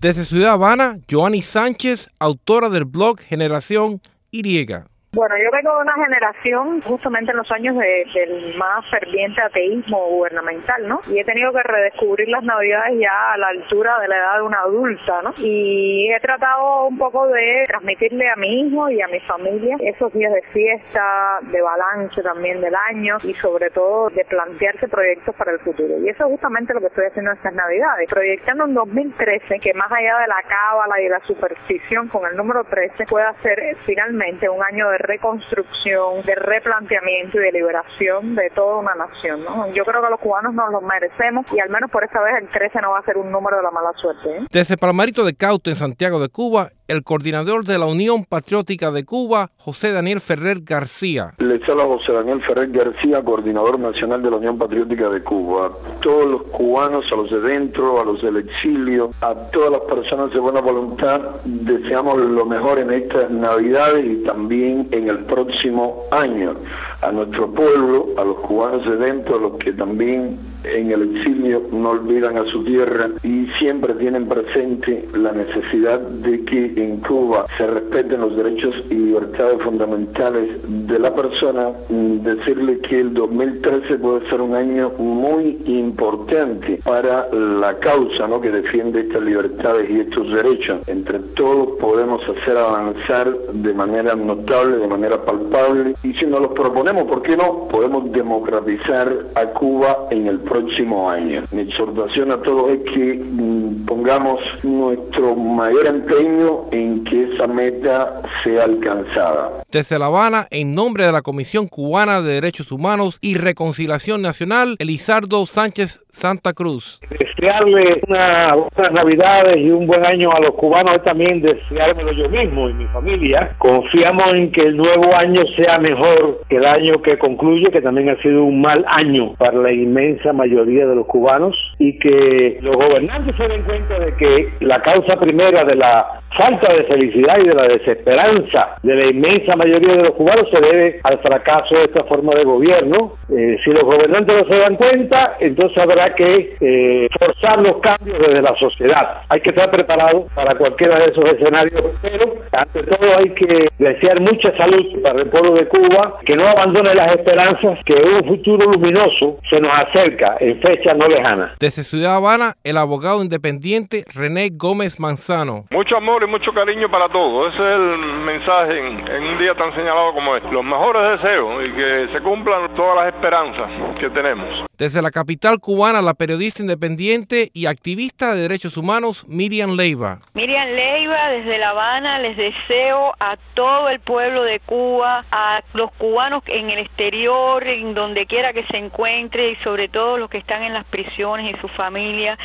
Desde Ciudad Habana, Joanny Sánchez, autora del blog Generación Y. Bueno, yo vengo de una generación justamente en los años del más ferviente ateísmo gubernamental, ¿no? Y he tenido que redescubrir las Navidades ya a la altura de la edad de una adulta, ¿no? Y he tratado un poco de transmitirle a mi hijo y a mi familia esos días de fiesta, de balance también del año y sobre todo de plantearse proyectos para el futuro. Y eso es justamente lo que estoy haciendo estas Navidades, proyectando un 2013 que más allá de la cábala y la superstición con el número 13 pueda ser finalmente un año de reconstrucción, de replanteamiento y de liberación de toda una nación, ¿no? Yo creo que los cubanos nos lo merecemos y al menos por esta vez el 13 no va a ser un número de la mala suerte, ¿eh? Desde Palmarito de Cauto, en Santiago de Cuba, el coordinador de la Unión Patriótica de Cuba, José Daniel Ferrer García. Les habla José Daniel Ferrer García, coordinador nacional de la Unión Patriótica de Cuba. Todos los cubanos, a los de dentro, a los del exilio, a todas las personas de buena voluntad, deseamos lo mejor en estas Navidades y también en el próximo año. A nuestro pueblo, a los cubanos de dentro, a los que también en el exilio no olvidan a su tierra y siempre tienen presente la necesidad de que en Cuba se respeten los derechos y libertades fundamentales de la persona, decirle que el 2013 puede ser un año muy importante para la causa, ¿no?, que defiende estas libertades y estos derechos. Entre todos podemos hacer avanzar de manera notable, de manera palpable, y si nos los proponemos, ¿por qué no? Podemos democratizar a Cuba en el próximo año. Mi exhortación a todos es que pongamos nuestro mayor empeño en que esa meta sea alcanzada. Desde La Habana, en nombre de la Comisión Cubana de Derechos Humanos y Reconciliación Nacional, Elizardo Sánchez Santa Cruz. Desearle unas buenas Navidades y un buen año a los cubanos es también deseármelo yo mismo y mi familia. Confiamos en que el nuevo año sea mejor que el año que concluye, que también ha sido un mal año para la inmensa mayoría de los cubanos, y que los gobernantes se den cuenta de que la causa primera de la falta de felicidad y de la desesperanza de la inmensa mayoría de los cubanos se debe al fracaso de esta forma de gobierno. Si los gobernantes no se dan cuenta, entonces habrá que forzar los cambios desde la sociedad. Hay que estar preparados para cualquiera de esos escenarios, pero ante todo hay que desear mucha salud para el pueblo de Cuba, que no abandone las esperanzas, que un futuro luminoso se nos acerca en fecha no lejana. Desde Ciudad Habana, el abogado independiente René Gómez Manzano. Mucho amor y mucho cariño para todos. Ese es el mensaje en un día tan señalado como este. Los mejores deseos y que se cumplan todas las esperanzas que tenemos. Desde la capital cubana, la periodista independiente y activista de derechos humanos Miriam Leiva. Miriam Leiva, desde La Habana, les deseo a todo el pueblo de Cuba, a los cubanos en el exterior, en donde quiera que se encuentre, y sobre todo los que están en las prisiones y sus familias,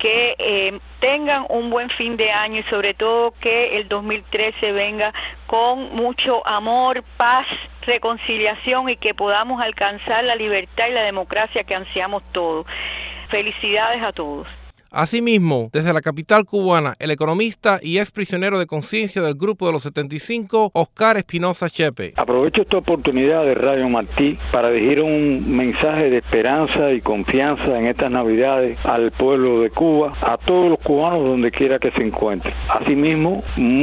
que tengan un buen fin de año y sobre todo que el 2013 venga con mucho amor, paz, reconciliación y que podamos alcanzar la libertad y la democracia que ansiamos todos. Felicidades a todos. Asimismo, desde la capital cubana, el economista y ex prisionero de conciencia del Grupo de los 75, Oscar Espinosa Chepe. Aprovecho esta oportunidad de Radio Martí para dirigir un mensaje de esperanza y confianza en estas Navidades al pueblo de Cuba, a todos los cubanos donde quiera que se encuentren. Asimismo,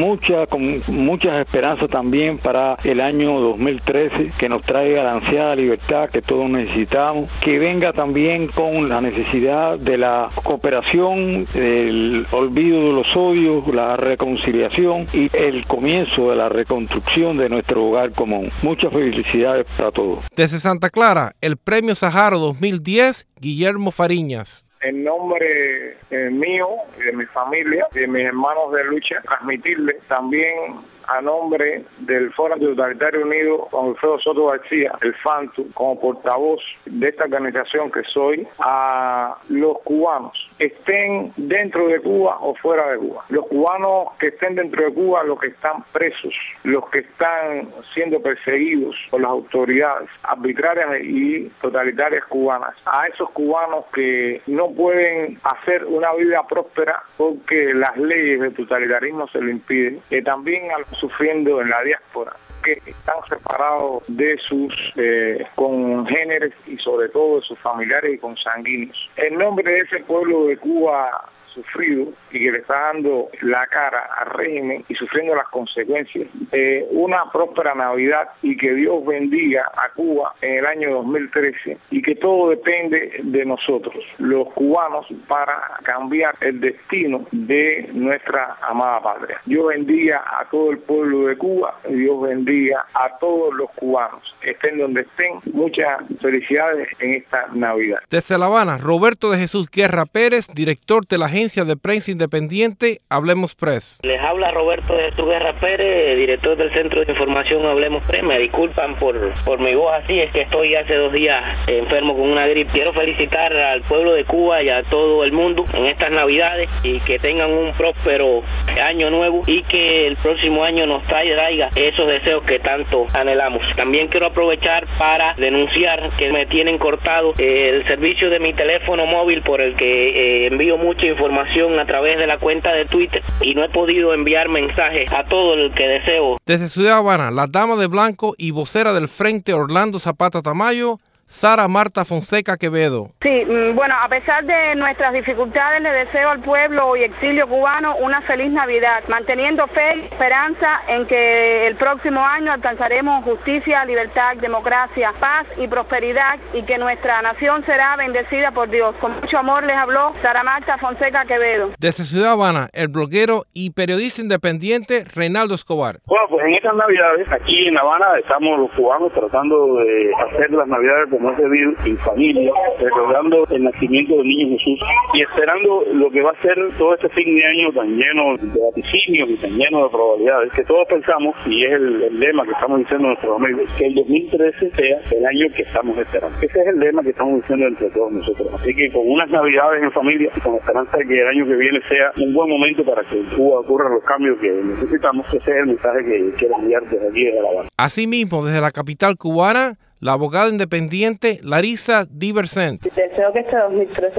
muchas esperanzas también para el año 2013, que nos traiga la ansiada libertad que todos necesitamos, que venga también con la necesidad de la cooperación, el olvido de los odios, la reconciliación y el comienzo de la reconstrucción de nuestro hogar común. Muchas felicidades para todos. Desde Santa Clara, el Premio Saharo 2010, Guillermo Fariñas. En nombre mío, de mi familia, de mis hermanos de lucha, transmitirles también a nombre del Foro Antitotalitario Unido, Juan Alfredo Soto García, el FANTU, como portavoz de esta organización que soy, a los cubanos, estén dentro de Cuba o fuera de Cuba. Los cubanos que estén dentro de Cuba, los que están presos, los que están siendo perseguidos por las autoridades arbitrarias y totalitarias cubanas, a esos cubanos que no pueden hacer una vida próspera porque las leyes del totalitarismo se lo impiden, que también a los sufriendo en la diáspora, que están separados de sus congéneres y sobre todo de sus familiares y consanguíneos. En nombre de ese pueblo de Cuba sufrido y que le está dando la cara al régimen y sufriendo las consecuencias. Una próspera Navidad y que Dios bendiga a Cuba en el año 2013 y que todo depende de nosotros, los cubanos, para cambiar el destino de nuestra amada patria. Dios bendiga a todo el pueblo de Cuba, Dios bendiga a todos los cubanos, estén donde estén. Muchas felicidades en esta Navidad. Desde La Habana, Roberto de Jesús Guerra Pérez, director de la agencia de prensa independiente Hablemos Press. Les habla Roberto de Jesús Guerra Pérez, director del Centro de Información Hablemos Press. Me disculpan por mi voz así, es que estoy hace 2 días enfermo con una gripe. Quiero felicitar al pueblo de Cuba y a todo el mundo en estas Navidades y que tengan un próspero año nuevo y que el próximo año nos traiga esos deseos que tanto anhelamos. También quiero aprovechar para denunciar que me tienen cortado el servicio de mi teléfono móvil por el que envío mucha información a través de la cuenta de Twitter y no he podido enviar mensajes a todo el que deseo. Desde Ciudad Habana, la dama de blanco y vocera del Frente Orlando Zapata Tamayo, Sara Marta Fonseca Quevedo. Sí, bueno, a pesar de nuestras dificultades, le deseo al pueblo y exilio cubano una feliz Navidad, manteniendo fe y esperanza en que el próximo año alcanzaremos justicia, libertad, democracia, paz y prosperidad y que nuestra nación será bendecida por Dios. Con mucho amor les habló Sara Marta Fonseca Quevedo. Desde Ciudad Habana, el bloguero y periodista independiente Reinaldo Escobar. Bueno, pues en estas Navidades, aquí en La Habana, estamos los cubanos tratando de hacer las Navidades como es debido, en familia, recordando el nacimiento del niño Jesús y esperando lo que va a ser todo este fin de año tan lleno de vaticinios y tan lleno de probabilidades, que todos pensamos, y es el lema que estamos diciendo nuestros amigos, que el 2013 sea el año que estamos esperando. Ese es el lema que estamos diciendo entre todos nosotros. Así que con unas Navidades en familia y con esperanza de que el año que viene sea un buen momento para que en Cuba ocurran los cambios que necesitamos, ese es el mensaje que quiero enviar desde aquí, desde La Habana. Asimismo, desde la capital cubana, la abogada independiente Larisa Diversent. Deseo que este 2013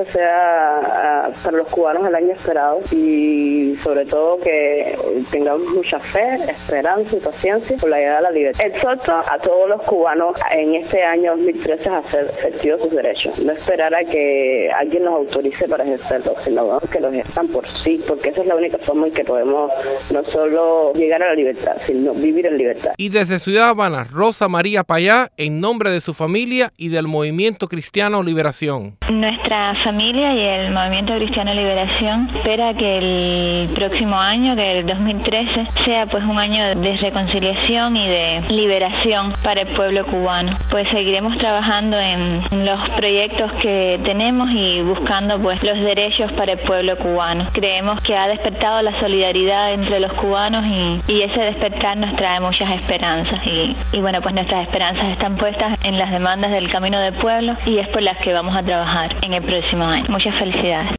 sea para los cubanos el año esperado y sobre todo que tengamos mucha fe, esperanza y paciencia por la llegada de la libertad. Exhorto a todos los cubanos en este año 2013 a hacer efectivos sus derechos. No esperar a que alguien nos autorice para ejercerlos, sino que los ejerzan por sí, porque esa es la única forma en que podemos no solo llegar a la libertad, sino vivir en libertad. Y desde Ciudad Habana, Rosa María Payá, en nombre de su familia y del Movimiento Cristiano Liberación. Nuestra familia y el Movimiento Cristiano Liberación espera que el próximo año, que el 2013, sea pues un año de reconciliación y de liberación para el pueblo cubano. Pues seguiremos trabajando en los proyectos que tenemos y buscando pues los derechos para el pueblo cubano. Creemos que ha despertado la solidaridad entre los cubanos y ese despertar nos trae muchas esperanzas y bueno, pues nuestras esperanzas están puestas en las demandas del Camino del Pueblo y es por las que vamos a trabajar en el próximo año. Muchas felicidades.